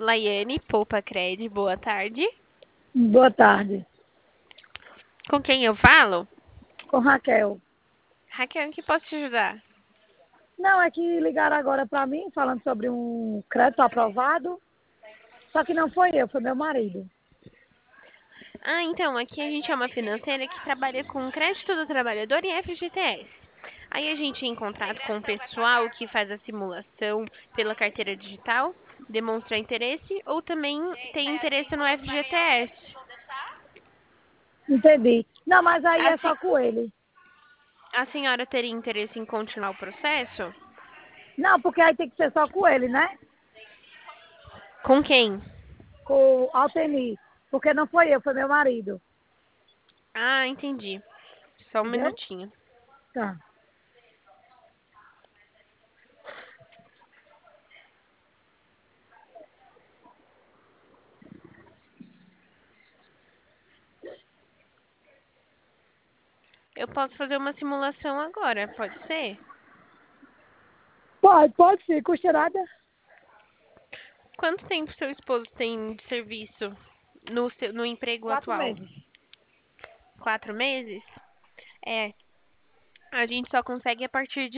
Laiane, Poupa Cred, boa tarde. Boa tarde. Com quem eu falo? Com Raquel. Raquel, em que posso te ajudar? Não, é que ligaram agora para mim falando sobre um crédito aprovado. Só que não foi eu, foi meu marido. Ah, então, aqui a gente é uma financeira que trabalha com crédito do trabalhador e FGTS. Aí a gente é em contato com o pessoal que faz a simulação pela carteira digital, demonstra interesse ou também tem interesse no FGTS. Entendi. Não, mas aí A, é só se- com ele. a senhora teria interesse em continuar o processo? Não, porque aí tem que ser só com ele, né? Com quem? Com o Altemir. Porque não foi eu, foi meu marido. Ah, entendi. Só um Entendeu? minutinho. Tá. Eu posso fazer uma simulação agora, pode ser? Pode sim, custa nada. Quanto tempo seu esposo tem de serviço no emprego 4 atual? meses. 4 meses? É, a gente só consegue a partir de